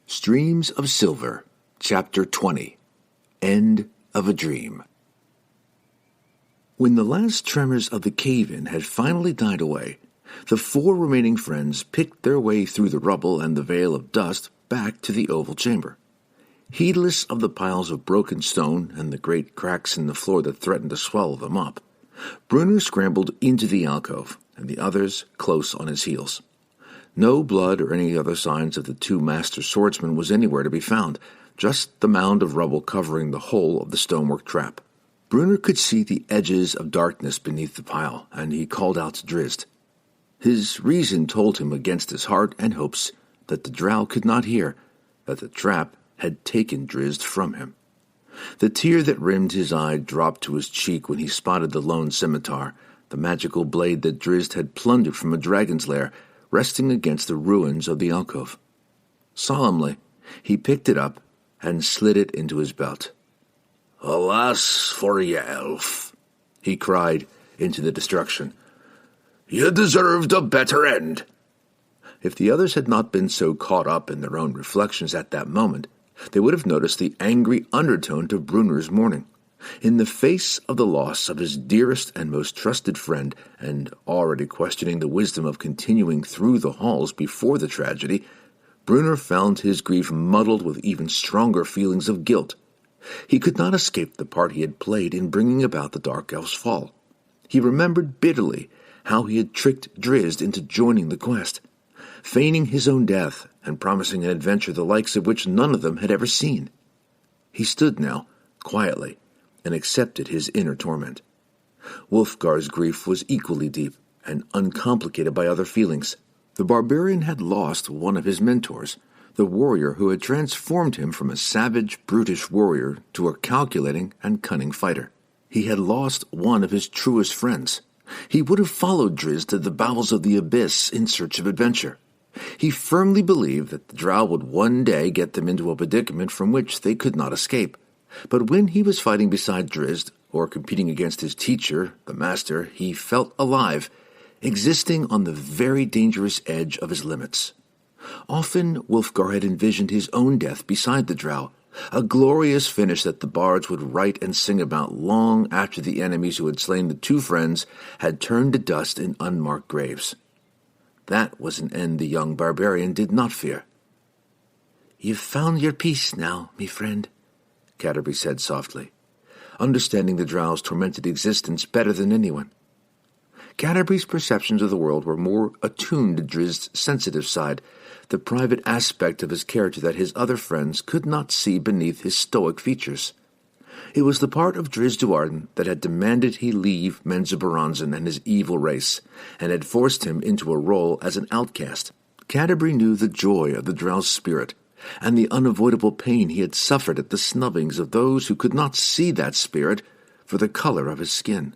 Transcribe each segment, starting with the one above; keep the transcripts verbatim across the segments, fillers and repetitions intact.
Streams of Silver, Chapter twenty, End of a Dream. When the last tremors of the cave-in had finally died away, the four remaining friends picked their way through the rubble and the veil of dust back to the oval chamber. Heedless of the piles of broken stone and the great cracks in the floor that threatened to swallow them up, Bruner scrambled into the alcove, and the others close on his heels. No blood or any other signs of the two master swordsmen was anywhere to be found, just the mound of rubble covering the whole of the stonework trap. Bruner could see the edges of darkness beneath the pile, and he called out to Drizzt. His reason told him against his heart and hopes that the drow could not hear, that the trap had taken Drizzt from him. The tear that rimmed his eye dropped to his cheek when he spotted the lone scimitar, the magical blade that Drizzt had plundered from a dragon's lair, resting against the ruins of the alcove. Solemnly, he picked it up and slid it into his belt. "Alas for ye, elf," he cried into the destruction. "You deserved a better end." If the others had not been so caught up in their own reflections at that moment, they would have noticed the angry undertone to Bruner's mourning. In the face of the loss of his dearest and most trusted friend, and already questioning the wisdom of continuing through the halls before the tragedy, Bruner found his grief muddled with even stronger feelings of guilt. He could not escape the part he had played in bringing about the Dark Elf's fall. He remembered bitterly how he had tricked Drizzt into joining the quest, feigning his own death and promising an adventure the likes of which none of them had ever seen. He stood now, quietly, and accepted his inner torment. Wulfgar's grief was equally deep and uncomplicated by other feelings. The barbarian had lost one of his mentors, the warrior who had transformed him from a savage, brutish warrior to a calculating and cunning fighter. He had lost one of his truest friends. He would have followed Drizzt to the bowels of the abyss in search of adventure. He firmly believed that the drow would one day get them into a predicament from which they could not escape. But when he was fighting beside Drizzt, or competing against his teacher, the master, he felt alive, existing on the very dangerous edge of his limits. Often Wulfgar had envisioned his own death beside the drow, a glorious finish that the bards would write and sing about long after the enemies who had slain the two friends had turned to dust in unmarked graves. That was an end the young barbarian did not fear. "You've found your peace now, me friend," Catti said softly, understanding the drow's tormented existence better than anyone. Catti's perceptions of the world were more attuned to Drizzt's sensitive side, the private aspect of his character that his other friends could not see beneath his stoic features. It was the part of Drizzt Do'Urden that had demanded he leave Menzoberranzan and his evil race, and had forced him into a role as an outcast. Catti knew the joy of the drow's spirit, and the unavoidable pain he had suffered at the snubbings of those who could not see that spirit for the color of his skin.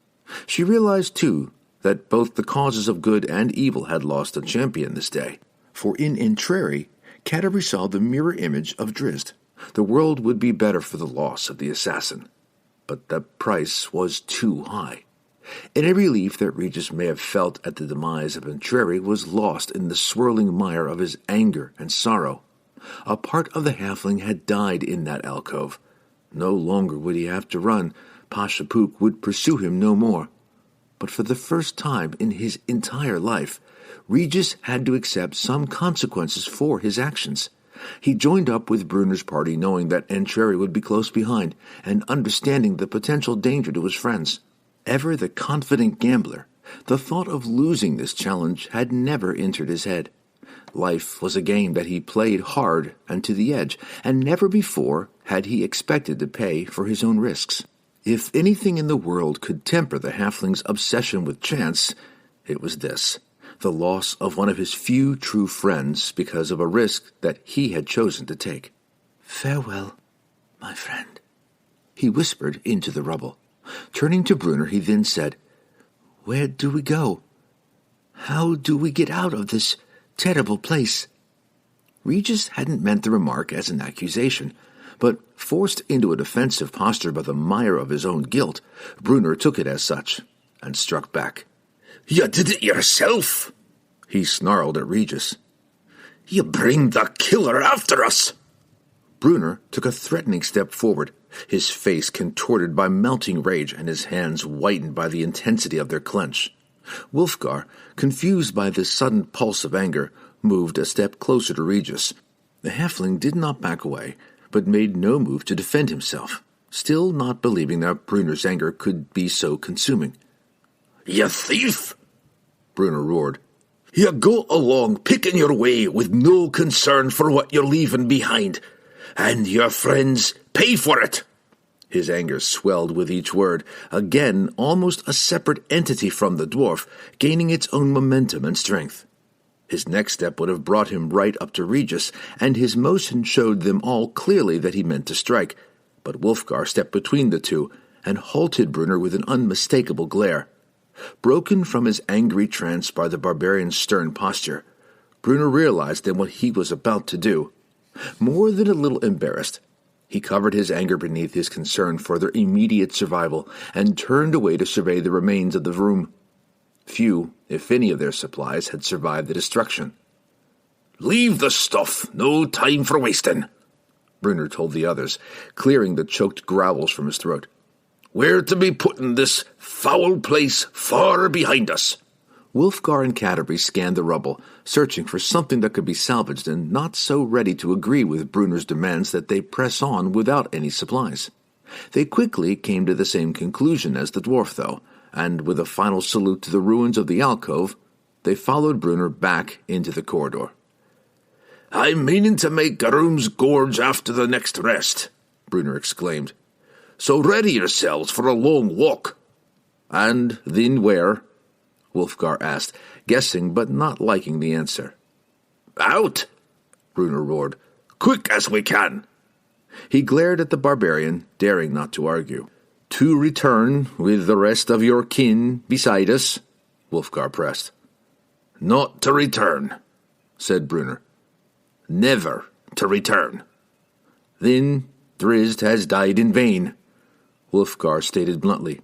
She realized, too, that both the causes of good and evil had lost a champion this day. For in Entreri, Catti saw the mirror image of Drizzt. The world would be better for the loss of the assassin. But the price was too high. Any relief that Regis may have felt at the demise of Entreri was lost in the swirling mire of his anger and sorrow. A part of the halfling had died in that alcove. No longer would he have to run. Pasha Pook would pursue him no more. But for the first time in his entire life, Regis had to accept some consequences for his actions. He joined up with Bruner's party knowing that Entreri would be close behind, and understanding the potential danger to his friends. Ever the confident gambler, the thought of losing this challenge had never entered his head. Life was a game that he played hard and to the edge, and never before had he expected to pay for his own risks. If anything in the world could temper the halfling's obsession with chance, it was this, the loss of one of his few true friends because of a risk that he had chosen to take. "Farewell, my friend," he whispered into the rubble. Turning to Bruner, he then said, "Where do we go? How do we get out of this terrible place?" Regis hadn't meant the remark as an accusation, but forced into a defensive posture by the mire of his own guilt, Bruner took it as such, and struck back. "You did it yourself," he snarled at Regis. You bring the killer after us! Brunner took a threatening step forward, his face contorted by melting rage and his hands whitened by the intensity of their clench. Wulfgar, confused by this sudden pulse of anger, moved a step closer to Regis. The halfling did not back away, but made no move to defend himself, still not believing that Brunner's anger could be so consuming. "You thief!" Brunner roared. "You go along picking your way with no concern for what you're leaving behind, and your friends pay for it!" His anger swelled with each word, again almost a separate entity from the dwarf, gaining its own momentum and strength. His next step would have brought him right up to Regis, and his motion showed them all clearly that he meant to strike. But Wulfgar stepped between the two and halted Brunner with an unmistakable glare. Broken from his angry trance by the barbarian's stern posture, Brunner realized then what he was about to do. More than a little embarrassed, he covered his anger beneath his concern for their immediate survival and turned away to survey the remains of the room. Few, if any, of their supplies had survived the destruction. "Leave the stuff, no time for wasting," Brunner told the others, clearing the choked growls from his throat. "We're to be putting this foul place far behind us." Wulfgar and Canterbury scanned the rubble, searching for something that could be salvaged and not so ready to agree with Brunner's demands that they press on without any supplies. They quickly came to the same conclusion as the dwarf, though, and with a final salute to the ruins of the alcove, they followed Brunner back into the corridor. "I'm meaning to make Garoom's Gorge after the next rest," Brunner exclaimed. "So ready yourselves for a long walk." "And then where?" Wulfgar asked, guessing but not liking the answer. "Out!" Brunner roared. "Quick as we can!" He glared at the barbarian, daring not to argue. "To return with the rest of your kin beside us?" Wulfgar pressed. "Not to return," said Brunner. "Never to return." "Then Drizzt has died in vain," Wulfgar stated bluntly.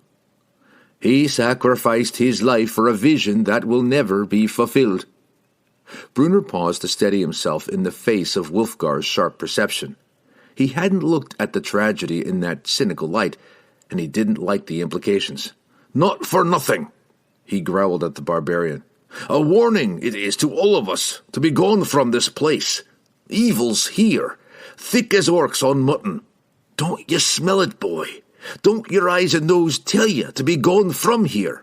"He sacrificed his life for a vision that will never be fulfilled." Brunner paused to steady himself in the face of Wulfgar's sharp perception. He hadn't looked at the tragedy in that cynical light, and he didn't like the implications. "Not for nothing," he growled at the barbarian. "A warning it is to all of us to be gone from this place. Evil's here, thick as orcs on mutton. Don't you smell it, boy? Don't your eyes and nose tell you to be gone from here?"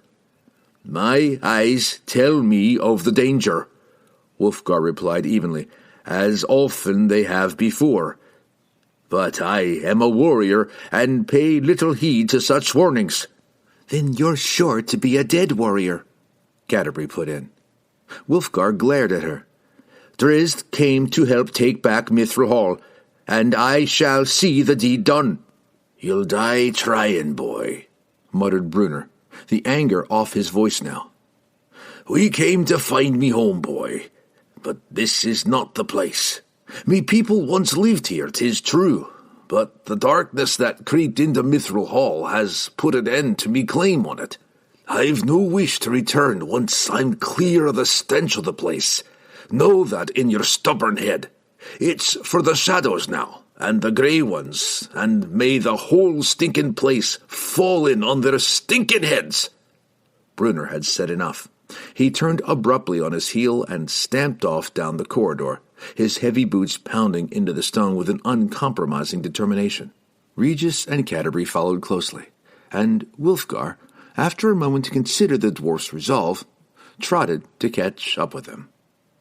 "My eyes tell me of the danger," Wulfgar replied evenly, "as often they have before. But I am a warrior and pay little heed to such warnings." "Then you're sure to be a dead warrior," Canterbury put in. Wulfgar glared at her. "Drizzt came to help take back Mithril Hall, and I shall see the deed done." "You'll die trying, boy," muttered Brunner, the anger off his voice now. "We came to find me home, boy, but this is not the place. Me people once lived here, 'tis true, but the darkness that creeped into Mithril Hall has put an end to me claim on it. I've no wish to return once I'm clear of the stench of the place. Know that in your stubborn head. It's for the shadows now, and the grey ones, and may the whole stinking place fall in on their stinking heads." Brunner had said enough. He turned abruptly on his heel and stamped off down the corridor, his heavy boots pounding into the stone with an uncompromising determination. Regis and Canterbury followed closely, and Wulfgar, after a moment to consider the dwarf's resolve, trotted to catch up with them.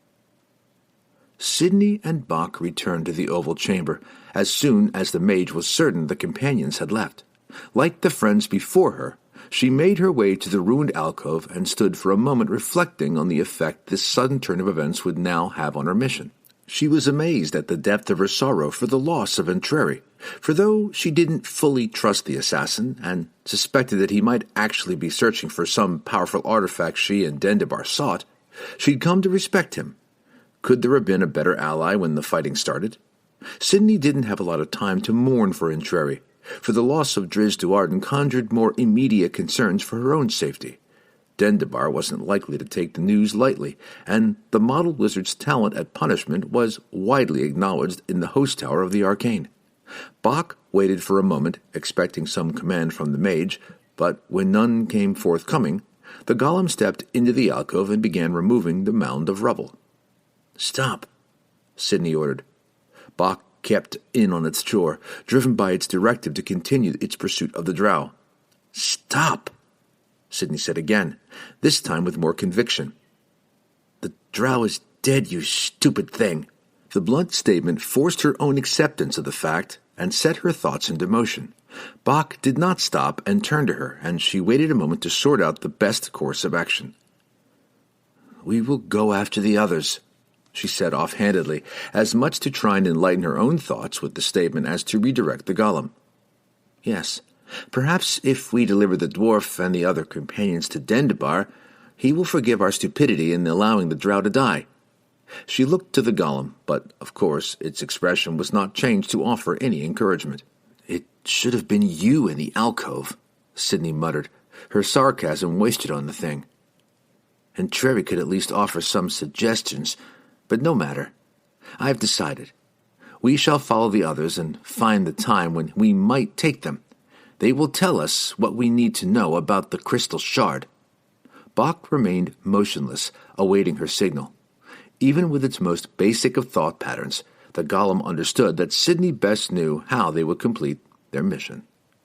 Sidney and Bach returned to the oval chamber as soon as the mage was certain the companions had left. Like the friends before her, she made her way to the ruined alcove and stood for a moment reflecting on the effect this sudden turn of events would now have on her mission. She was amazed at the depth of her sorrow for the loss of Entreri, for though she didn't fully trust the assassin and suspected that he might actually be searching for some powerful artifact she and Dendabar sought, she'd come to respect him. Could there have been a better ally when the fighting started? Sidney didn't have a lot of time to mourn for Entreri, for the loss of Drizzt Do'Urden conjured more immediate concerns for her own safety. Dendabar wasn't likely to take the news lightly, and the model wizard's talent at punishment was widely acknowledged in the host tower of the Arcane. Bock waited for a moment, expecting some command from the mage, but when none came forthcoming, the golem stepped into the alcove and began removing the mound of rubble. "Stop," Sidney ordered. Bock kept in on its chore, driven by its directive to continue its pursuit of the drow. "Stop," Sidney said again, this time with more conviction. "The drow is dead, you stupid thing." The blunt statement forced her own acceptance of the fact and set her thoughts into motion. Bock did not stop and turn to her, and she waited a moment to sort out the best course of action. "We will go after the others," she said offhandedly, as much to try and enlighten her own thoughts with the statement as to redirect the golem. "Yes, perhaps if we deliver the dwarf and the other companions to Dendabar, he will forgive our stupidity in allowing the drow to die." She looked to the golem, but, of course, its expression was not changed to offer any encouragement. "It should have been you in the alcove," Sidney muttered, her sarcasm wasted on the thing. "And Trevi could at least offer some suggestions, but no matter. I have decided. We shall follow the others and find the time when we might take them. They will tell us what we need to know about the crystal shard." Bock remained motionless, awaiting her signal. Even with its most basic of thought patterns, the golem understood that Sidney best knew how they would complete their mission.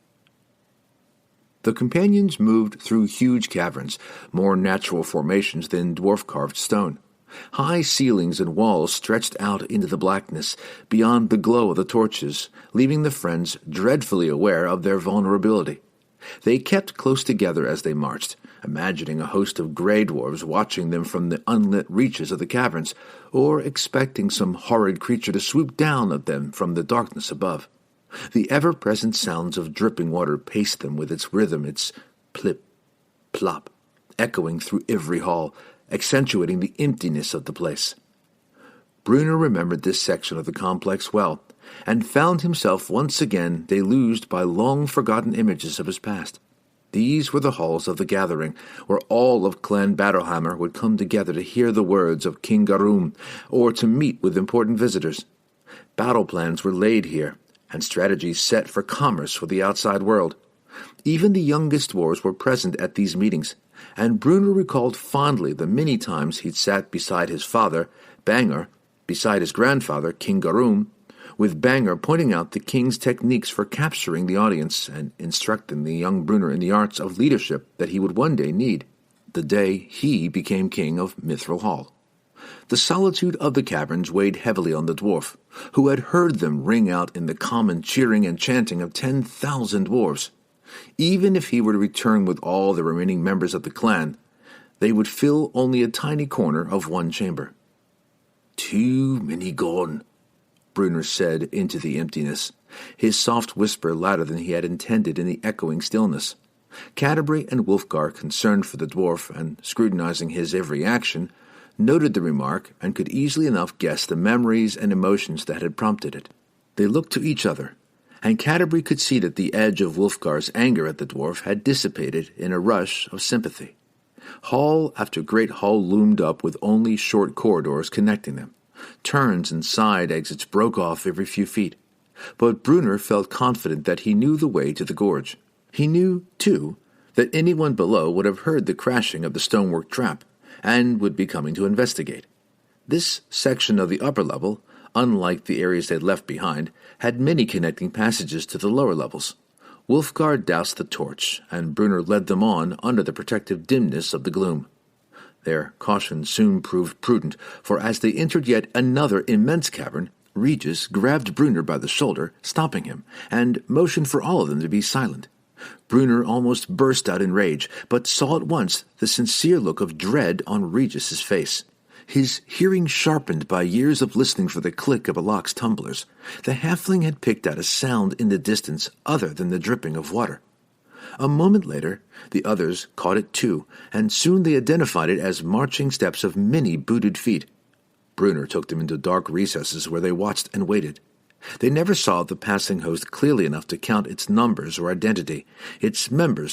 The companions moved through huge caverns, more natural formations than dwarf-carved stone. High ceilings and walls stretched out into the blackness beyond the glow of the torches, leaving the friends dreadfully aware of their vulnerability. They kept close together as they marched, imagining a host of grey dwarves watching them from the unlit reaches of the caverns, or expecting some horrid creature to swoop down at them from the darkness above. The ever-present sounds of dripping water paced them with its rhythm, its plip, plop, echoing through every hall, accentuating the emptiness of the place. Bruner remembered this section of the complex well, and found himself once again deluged by long-forgotten images of his past. These were the halls of the gathering, where all of Clan Battlehammer would come together to hear the words of King Garum, or to meet with important visitors. Battle plans were laid here, and strategies set for commerce with the outside world. Even the youngest dwarves were present at these meetings, and Bruner recalled fondly the many times he'd sat beside his father, Banger, beside his grandfather, King Garum, with Banger pointing out the king's techniques for capturing the audience and instructing the young Bruner in the arts of leadership that he would one day need, the day he became king of Mithril Hall. The solitude of the caverns weighed heavily on the dwarf, who had heard them ring out in the common cheering and chanting of ten thousand dwarves. Even if he were to return with all the remaining members of the clan, they would fill only a tiny corner of one chamber. "Too many gone," Bruner said into the emptiness, his soft whisper louder than he had intended in the echoing stillness. Canterbury and Wulfgar, concerned for the dwarf and scrutinizing his every action, noted the remark and could easily enough guess the memories and emotions that had prompted it. They looked to each other, and Canterbury could see that the edge of Wulfgar's anger at the dwarf had dissipated in a rush of sympathy. Hall after great hall loomed up with only short corridors connecting them. Turns and side exits broke off every few feet. But Bruner felt confident that he knew the way to the gorge. He knew, too, that anyone below would have heard the crashing of the stonework trap, and would be coming to investigate. This section of the upper level, unlike the areas they'd left behind, had many connecting passages to the lower levels. Wulfgar doused the torch, and Bruner led them on under the protective dimness of the gloom. Their caution soon proved prudent, for as they entered yet another immense cavern, Regis grabbed Bruner by the shoulder, stopping him, and motioned for all of them to be silent. Bruner almost burst out in rage, but saw at once the sincere look of dread on Regis's face. His hearing sharpened by years of listening for the click of a lock's tumblers, the halfling had picked out a sound in the distance other than the dripping of water. A moment later, the others caught it too, and soon they identified it as marching steps of many booted feet. Bruner took them into dark recesses where they watched and waited. They never saw the passing host clearly enough to count its numbers or identity, its members,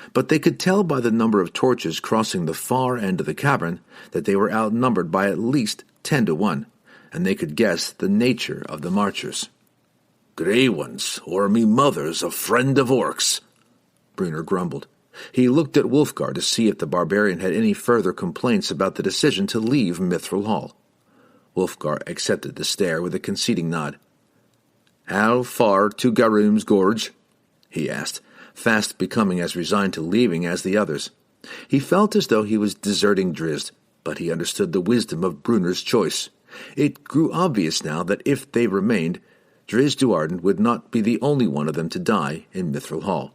but they could tell by the number of torches crossing the far end of the cavern that they were outnumbered by at least ten to one, and they could guess the nature of the marchers. "Grey ones, or me mother's a friend of orcs," Bruenor grumbled. He looked at Wulfgar to see if the barbarian had any further complaints about the decision to leave Mithril Hall. Wulfgar accepted the stare with a conceding nod. "How far to Garoom's Gorge?" he asked, fast becoming as resigned to leaving as the others. He felt as though he was deserting Drizzt, but he understood the wisdom of Bruenor's choice. It grew obvious now that if they remained, Drizzt Do'Urden would not be the only one of them to die in Mithril Hall.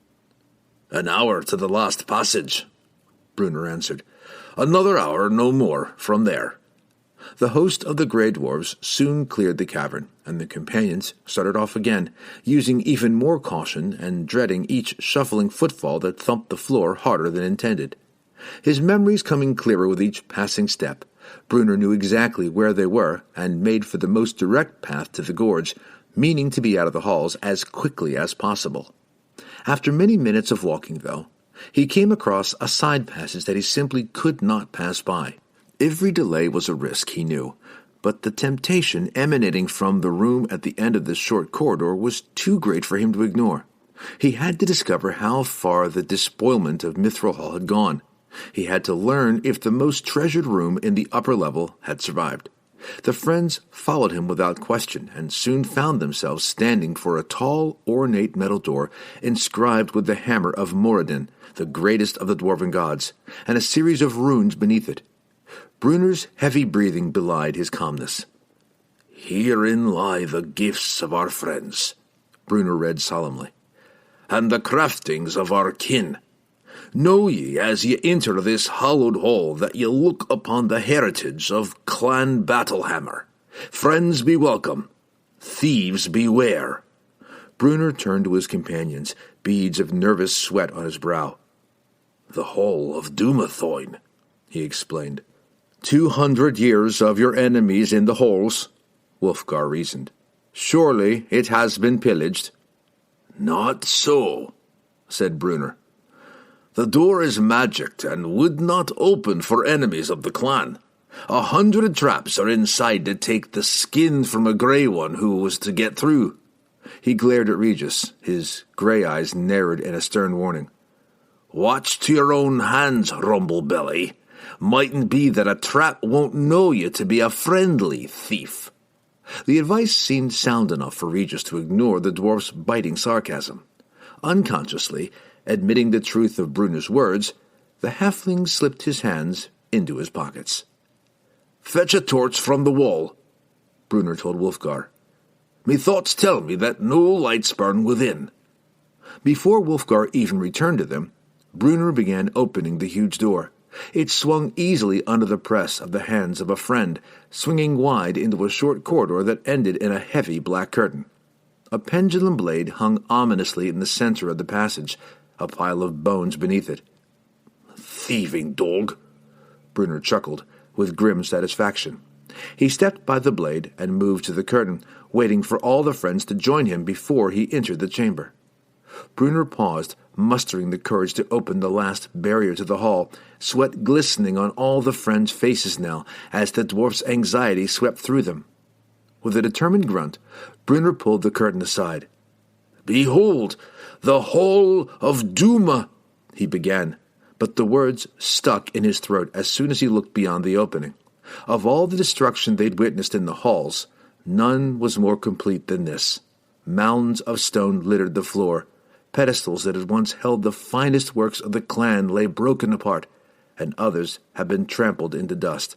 "An hour to the last passage," Bruenor answered. "Another hour, no more, from there." The host of the Grey Dwarves soon cleared the cavern, and the companions started off again, using even more caution and dreading each shuffling footfall that thumped the floor harder than intended. His memories coming clearer with each passing step, Bruenor knew exactly where they were and made for the most direct path to the gorge, meaning to be out of the halls as quickly as possible. After many minutes of walking, though, he came across a side passage that he simply could not pass by. Every delay was a risk, he knew, but the temptation emanating from the room at the end of this short corridor was too great for him to ignore. He had to discover how far the despoilment of Mithril Hall had gone. He had to learn if the most treasured room in the upper level had survived. The friends followed him without question, and soon found themselves standing for a tall, ornate metal door inscribed with the hammer of Moradin, the greatest of the dwarven gods, and a series of runes beneath it. Bruenor's heavy breathing belied his calmness. "Herein lie the gifts of our friends," Bruenor read solemnly, "and the craftings of our kin. Know ye, as ye enter this hallowed hall, that ye look upon the heritage of Clan Battlehammer. Friends be welcome, thieves beware." Bruenor turned to his companions, beads of nervous sweat on his brow. "The Hall of Dumathoin," he explained. Two hundred years of your enemies in the halls," Wulfgar reasoned. "Surely it has been pillaged." "Not so," said Bruenor. "The door is magicked and would not open for enemies of the clan. A hundred traps are inside to take the skin from a grey one who was to get through." He glared at Regis, his grey eyes narrowed in a stern warning. "Watch to your own hands, Rumblebelly. Mightn't be that a trap won't know you to be a friendly thief." The advice seemed sound enough for Regis to ignore the dwarf's biting sarcasm. Unconsciously, admitting the truth of Bruenor's words, the halfling slipped his hands into his pockets. "Fetch a torch from the wall," Bruenor told Wulfgar. "Me thoughts tell me that no lights burn within." Before Wulfgar even returned to them, Bruenor began opening the huge door. It swung easily under the press of the hands of a friend, swinging wide into a short corridor that ended in a heavy black curtain. A pendulum blade hung ominously in the center of the passage, a pile of bones beneath it. "Thieving dog," Bruenor chuckled, with grim satisfaction. He stepped by the blade and moved to the curtain, waiting for all the friends to join him before he entered the chamber. Bruenor paused, mustering the courage to open the last barrier to the hall, sweat glistening on all the friends' faces now as the dwarf's anxiety swept through them. With a determined grunt, Bruenor pulled the curtain aside. "Behold, the Hall of Duma," he began, but the words stuck in his throat as soon as he looked beyond the opening. Of all the destruction they'd witnessed in the halls, none was more complete than this. Mounds of stone littered the floor. Pedestals that had once held the finest works of the clan lay broken apart, and others had been trampled into dust.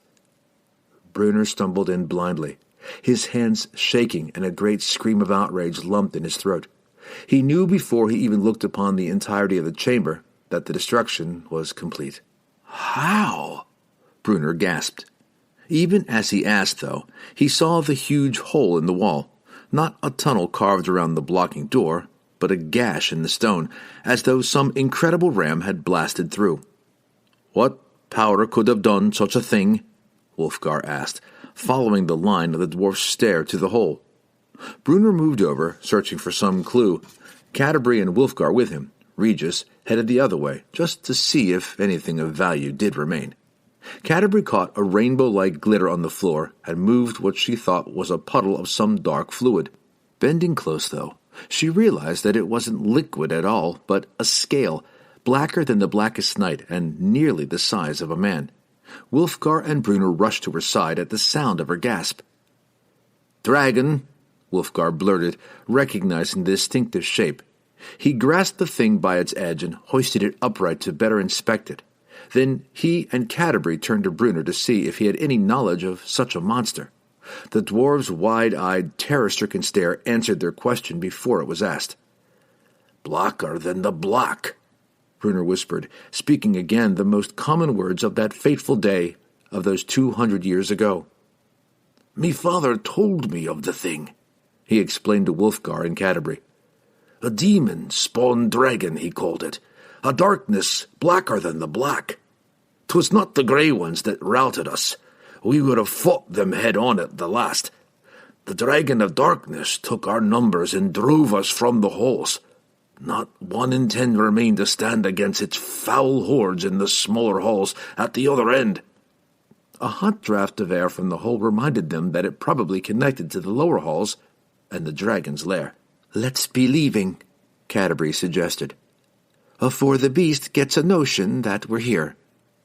Bruenor stumbled in blindly, his hands shaking and a great scream of outrage lumped in his throat. He knew before he even looked upon the entirety of the chamber that the destruction was complete. "How?" Bruenor gasped. Even as he asked, though, he saw the huge hole in the wall, not a tunnel carved around the blocking door, but a gash in the stone, as though some incredible ram had blasted through. "What power could have done such a thing?" Wulfgar asked, following the line of the dwarf's stare to the hole. Bruenor moved over, searching for some clue, Canterbury and Wulfgar with him, Regis headed the other way, just to see if anything of value did remain. Canterbury caught a rainbow-like glitter on the floor and moved what she thought was a puddle of some dark fluid. Bending close, though, she realized that it wasn't liquid at all, but a scale, blacker than the blackest night and nearly the size of a man. Wulfgar and Brunner rushed to her side at the sound of her gasp. "Dragon," Wulfgar blurted, recognizing the distinctive shape. He grasped the thing by its edge and hoisted it upright to better inspect it. Then he and Canterbury turned to Brunner to see if he had any knowledge of such a monster. The dwarf's wide-eyed, terror-stricken stare answered their question before it was asked. "Blacker than the black," Brunner whispered, speaking again the most common words of that fateful day of those two hundred years ago. "Me father told me of the thing," he explained to Wulfgar and Canterbury. "A demon-spawned dragon, he called it. A darkness blacker than the black. 'Twas not the grey ones that routed us. We would have fought them head-on at the last. The dragon of darkness took our numbers and drove us from the halls. Not one in ten remained to stand against its foul hordes in the smaller halls at the other end." A hot draught of air from the hole reminded them that it probably connected to the lower halls and the dragon's lair. "Let's be leaving," Canterbury suggested, "afore the beast gets a notion that we're here."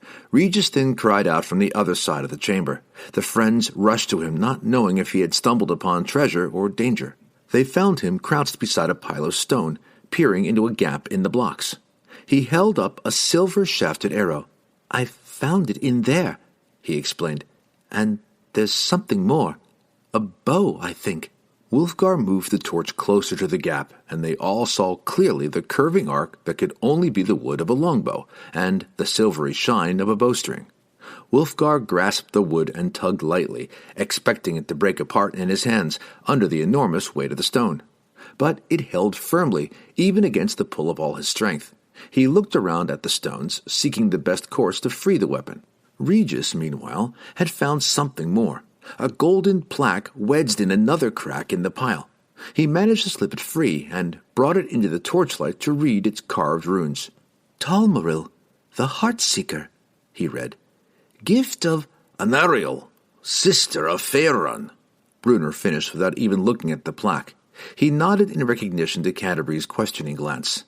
Regis then cried out from the other side of the chamber. The friends rushed to him, not knowing if he had stumbled upon treasure or danger. They found him crouched beside a pile of stone, peering into a gap in the blocks. He held up a silver-shafted arrow. "I found it in there," he explained. "And there's something more. A bow, I think." Wulfgar moved the torch closer to the gap, and they all saw clearly the curving arc that could only be the wood of a longbow, and the silvery shine of a bowstring. Wulfgar grasped the wood and tugged lightly, expecting it to break apart in his hands under the enormous weight of the stone. But it held firmly, even against the pull of all his strength. He looked around at the stones, seeking the best course to free the weapon. Regis, meanwhile, had found something more. A golden plaque wedged in another crack in the pile. He managed to slip it free and brought it into the torchlight to read its carved runes. "Talmoril, the Heartseeker," he read. "Gift of Anariel, sister of Faerun," Brunner finished without even looking at the plaque. He nodded in recognition to Canterbury's questioning glance.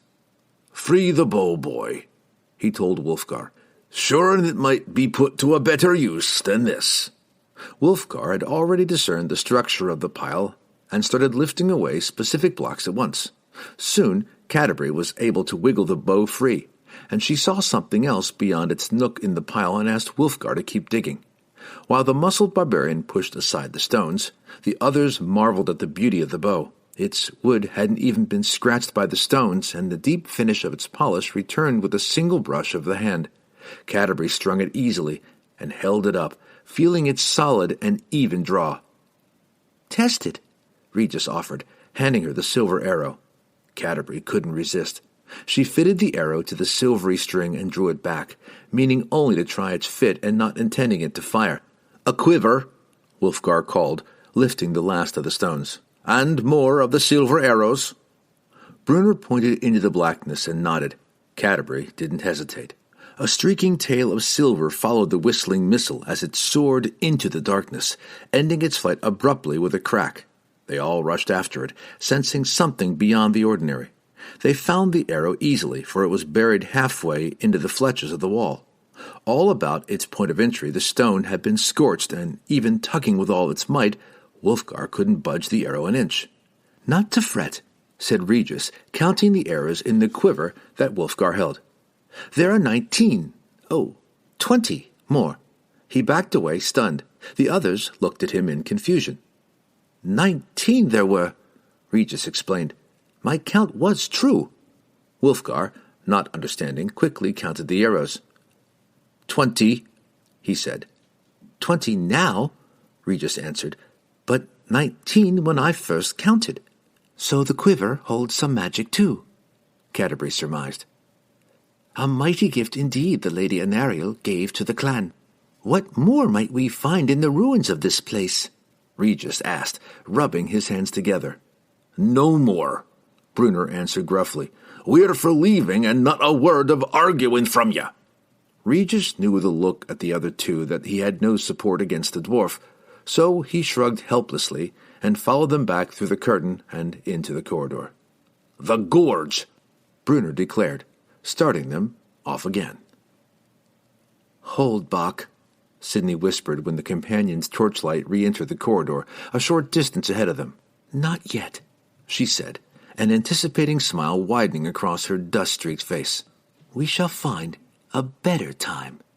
"Free the bow, boy," he told Wulfgar. "Sure it might be put to a better use than this." Wulfgar had already discerned the structure of the pile and started lifting away specific blocks at once. Soon Canterbury was able to wiggle the bow free, and she saw something else beyond its nook in the pile and asked Wulfgar to keep digging. While the muscled barbarian pushed aside the stones, the others marveled at the beauty of the bow. Its wood hadn't even been scratched by the stones, and the deep finish of its polish returned with a single brush of the hand. Canterbury strung it easily and held it up, feeling its solid and even draw. "Test it," Regis offered, handing her the silver arrow. Canterbury couldn't resist. She fitted the arrow to the silvery string and drew it back, meaning only to try its fit and not intending it to fire. "A quiver," Wulfgar called, lifting the last of the stones. "And more of the silver arrows." Brunner pointed into the blackness and nodded. Canterbury didn't hesitate. A streaking tail of silver followed the whistling missile as it soared into the darkness, ending its flight abruptly with a crack. They all rushed after it, sensing something beyond the ordinary. They found the arrow easily, for it was buried halfway into the fletches of the wall. All about its point of entry the stone had been scorched, and even tugging with all its might, Wulfgar couldn't budge the arrow an inch. "Not to fret," said Regis, counting the arrows in the quiver that Wulfgar held. "There are nineteen, oh, twenty more." He backed away, stunned. The others looked at him in confusion. "Nineteen there were," Regis explained. "My count was true." Wulfgar, not understanding, quickly counted the arrows. Twenty, he said. "Twenty now," Regis answered, "but nineteen when I first counted." "So the quiver holds some magic too," Canterbury surmised. "A mighty gift indeed the Lady Anariel gave to the clan. What more might we find in the ruins of this place?" Regis asked, rubbing his hands together. "No more," Brunner answered gruffly. We're for leaving, and not a word of arguing from you. Regis knew with a look at the other two that he had no support against the dwarf, so he shrugged helplessly and followed them back through the curtain and into the corridor. The gorge, Brunner declared, starting them off again. Hold, Bach, Sidney whispered when the companion's torchlight re-entered the corridor, a short distance ahead of them. Not yet, she said, an anticipating smile widening across her dust-streaked face. We shall find a better time.